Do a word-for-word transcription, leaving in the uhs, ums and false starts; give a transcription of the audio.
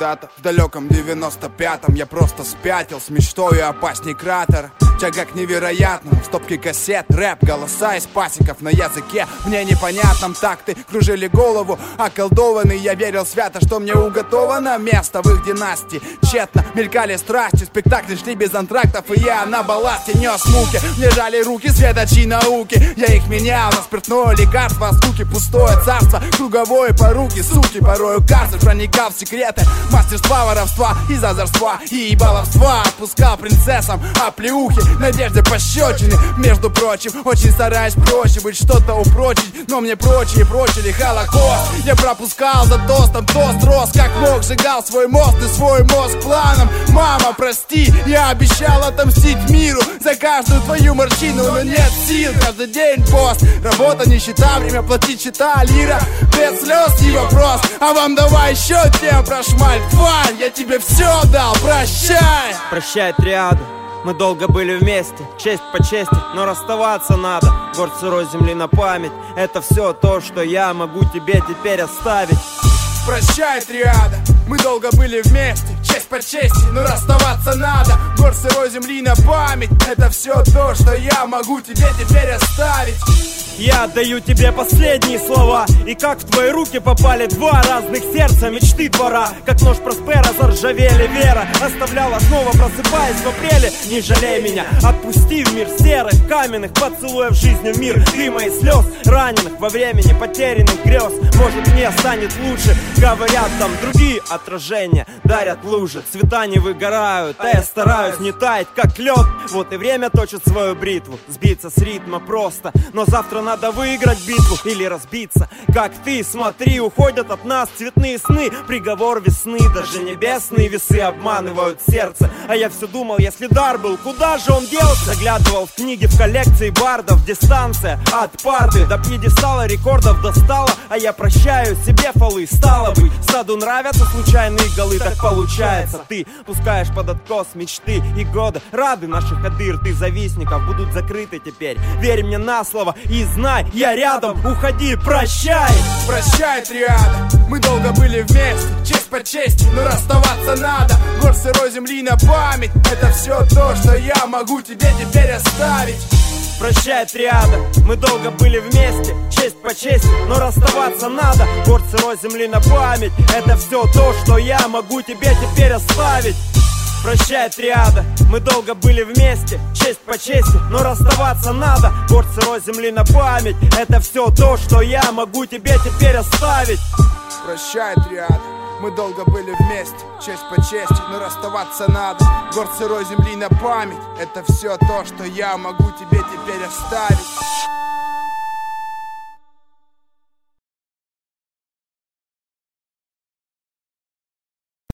когда-то в далеком девяносто пятом я просто спятил с мечтой опасней кратера. Тяга к невероятному, стопки кассет, рэп, голоса из пасеков на языке мне непонятном. Такты кружили голову, околдованный я верил свято, что мне уготовано место в их династии. Тщетно мелькали страсти, спектакли шли без антрактов, и я на балласте нес муки. Мне жали руки светочей науки, я их менял на спиртное лекарство, скуки пустое царство, круговое поруки, суки, порою карцер проникал в секреты мастерства, воровства и зазорства и баловства. Отпускал принцессам оплеухи, надежды пощечины. Между прочим, очень стараюсь проще быть что-то упрочить, но мне прочие прочили Холокост. Я пропускал за тостом, тост рос как мог, сжигал свой мост и свой мозг планом. Мама, прости, я обещал отомстить миру за каждую твою морщину, но нет сил, каждый день пост. Работа, нищета, время платить счета, лира без слез не вопрос. А вам давай еще тем прошмаль, тварь, я тебе все дал, прощай. Прощай, триада, мы долго были вместе, честь по чести, но расставаться надо. Город сырой земли на память, это все то, что я могу тебе теперь оставить. Прощай, триада, мы долго были вместе, честь по чести, но расставаться надо. Город сырой земли на память, это все то, что я могу тебе теперь оставить. Я отдаю тебе последние слова, и как в твои руки попали два разных сердца, мечты двора. Как нож Проспера заржавели вера, оставляла снова, просыпаясь в апреле. Не жалей меня, отпусти в мир серых, каменных поцелуев жизни в мир дыма и слез, раненых во времени потерянных грез. Может, мне станет лучше, говорят там другие отражения, дарят лужи. Цвета не выгорают, а я стараюсь не таять, как лед. Вот и время точит свою бритву, сбиться с ритма просто, но завтра надо выиграть битву или разбиться. Как ты, смотри, уходят от нас цветные сны, приговор весны. Даже небесные весы обманывают сердце. А я все думал, если дар был, куда же он делся? Заглядывал в книги, в коллекции бардов. Дистанция от парты до пьедестала рекордов достала. А я прощаю себе фолы, стало быть, саду нравятся случайные голы. Так получается, ты пускаешь под откос мечты и годы. Рады наших адыр, ты завистников будут закрыты теперь. Верь мне на слово и знай, я рядом, уходи, прощай. Прощай, триада, мы долго были вместе, честь по чести, но расставаться надо. Город сырой земли на память, это все то, что я могу тебе теперь оставить. Прощай, триада, мы долго были вместе, честь по чести, но расставаться надо. Город сырой земли на память, это все то, что я могу тебе теперь оставить. Прощай, триада, мы долго были вместе, честь по чести, но расставаться надо. Город сырой земли на память, это все то, что я могу тебе теперь оставить. Прощай, триада, мы долго были вместе, честь по чести, но расставаться надо. Город сырой земли на память, это все то, что я могу тебе теперь оставить.